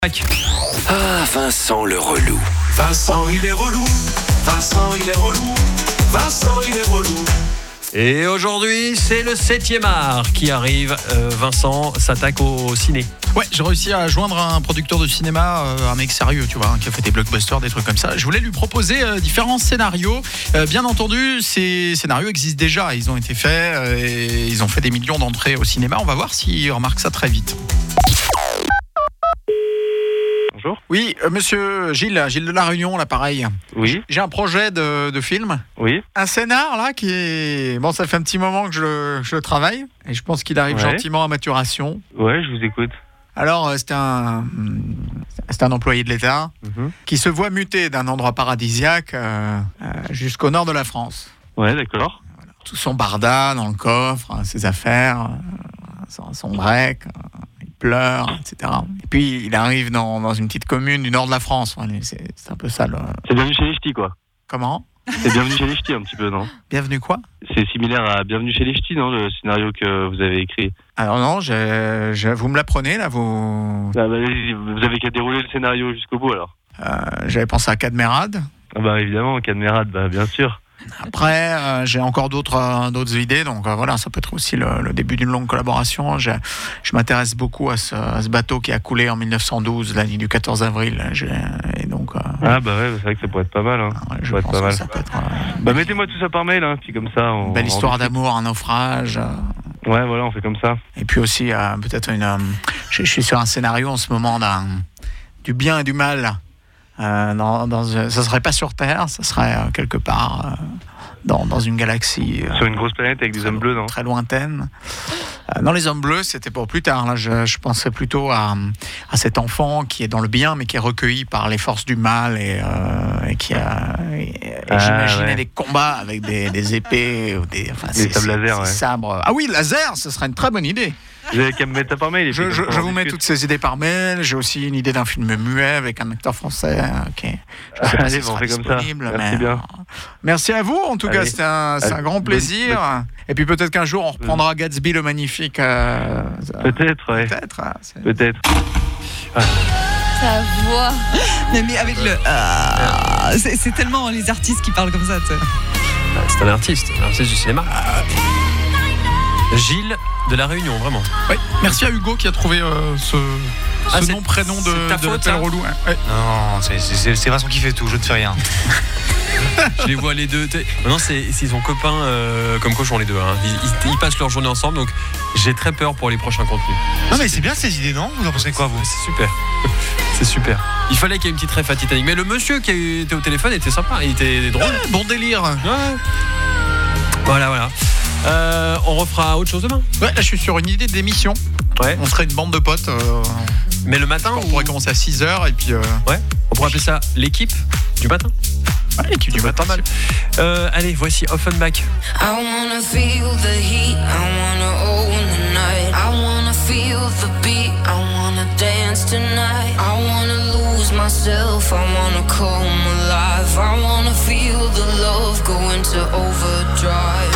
Ah, Vincent le relou. Vincent il est relou, Vincent il est relou, Vincent il est relou. Et aujourd'hui, c'est le 7e art qui arrive. Vincent s'attaque au ciné. Ouais, j'ai réussi à joindre un producteur de cinéma, un mec sérieux, tu vois, qui a fait des blockbusters, des trucs comme ça. Je voulais lui proposer différents scénarios. Bien entendu, ces scénarios existent déjà. Ils ont été faits et ils ont fait des millions d'entrées au cinéma. On va voir s'il remarque ça très vite. Bonjour. Oui, monsieur Gilles de La Réunion, là, pareil. Oui. J'ai un projet de film. Oui. Un scénar, là, qui est... Bon, ça fait un petit moment que je le travaille. Et je pense qu'il arrive gentiment à maturation. Ouais, je vous écoute. Alors, c'est un employé de l'État qui se voit muté d'un endroit paradisiaque jusqu'au nord de la France. Ouais, d'accord. Voilà. Tout son barda dans le coffre, ses affaires, son break, il pleure, etc. Et puis, il arrive dans une petite commune du nord de la France. C'est un peu ça. C'est Bienvenue chez les Ch'tis, quoi. Comment ? C'est Bienvenue chez les Ch'tis, un petit peu, non ? Bienvenue quoi ? C'est similaire à Bienvenue chez les Ch'tis, non, le scénario que vous avez écrit ? Alors non, vous me l'apprenez, là, vous... Ah bah, vous avez qu'à dérouler le scénario jusqu'au bout, alors. J'avais pensé à Cadmerade. Ah bah évidemment, Cadmerade, bah bien sûr. Après, j'ai encore d'autres idées, donc voilà, ça peut être aussi le début d'une longue collaboration. Je m'intéresse beaucoup à ce bateau qui a coulé en 1912, la nuit du 14 avril. Et donc, ah bah ouais, c'est vrai que ça pourrait être pas mal. Hein. Ouais, je pense que ça peut être... bah mettez-moi tout ça par mail, hein, puis comme ça... Une belle histoire d'amour, un naufrage... Ouais, voilà, on fait comme ça. Et puis aussi, peut-être je suis sur un scénario en ce moment du bien et du mal. Ça serait pas sur Terre, ça serait quelque part dans une galaxie. Sur une grosse planète avec des hommes bleus, non ? Très lointaine. Non, les hommes bleus, c'était pour plus tard. Là, je pensais plutôt à cet enfant qui est dans le bien, mais qui est recueilli par les forces du mal et j'imaginais des combats avec des épées ou des sables laser, sabres. Ah oui, laser, ce serait une très bonne idée. Vous avez qu'à me mettre ça par mail. Je vous mets toutes ces idées par mail. J'ai aussi une idée d'un film muet avec un acteur français. Ok. Je sais pas si on fait comme ça. Merci bien. Merci à vous. En tout cas, c'est un grand plaisir. Et puis peut-être qu'un jour on reprendra Gatsby le magnifique. Peut-être, ouais. Peut-être. Sa voix. Mais avec le. C'est tellement les artistes qui parlent comme ça. Tu sais. C'est un artiste du cinéma. Gilles de La Réunion, vraiment. Oui. Merci à Hugo qui a trouvé ce nom, prénom de l'appel relou. Ouais. Non, c'est Vincent qui fait tout, je ne fais rien. Je les vois les deux. Maintenant, ils sont copains comme cochons les deux. Hein. Ils passent leur journée ensemble, donc j'ai très peur pour les prochains contenus. Non mais c'est bien ces idées, non ? Vous en pensez quoi, vous ? C'est super. C'est super. Il fallait qu'il y ait une petite ref à Titanic. Mais le monsieur qui était au téléphone était sympa, il était drôle. Bon délire. Ouais. Voilà. On refera autre chose demain. Ouais, là je suis sur une idée d'émission. Ouais. On serait une bande de potes. Mais le matin, on pourrait commencer à 6h et puis. Ouais. On pourrait appeler ça l'équipe du matin. Ouais, l'équipe du matin, mal. Allez, voici Offenbach. I wanna feel the heat, I wanna own the night. I wanna feel the beat, I wanna dance tonight. I wanna lose myself, I wanna come alive. I wanna feel the love go into overdrive.